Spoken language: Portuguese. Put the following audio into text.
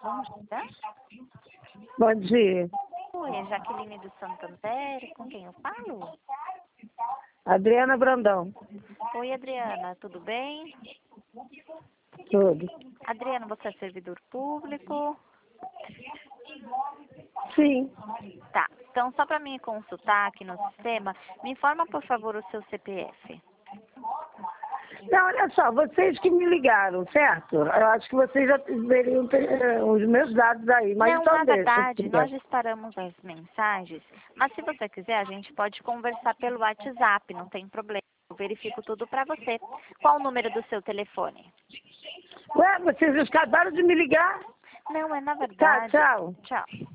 Bom dia. Bom dia. Oi, é Jaqueline do Santander. Com quem eu falo? Adriana Brandão. Oi, Adriana. Tudo bem? Tudo. Adriana, você é servidor público? Sim. Tá. Então, só para mim consultar aqui no sistema, me informa, por favor, o seu CPF. Não, olha só, vocês que me ligaram, certo? Eu acho que vocês já deveriam ter os meus dados aí, mas Não, então na deixa. verdade, nós disparamos as mensagens, mas se você quiser, a gente pode conversar pelo WhatsApp, não tem problema. Eu verifico tudo para você. Qual o número do seu telefone? Ué, vocês acabaram de me ligar? Não, é na Tá, verdade. tchau. Tchau.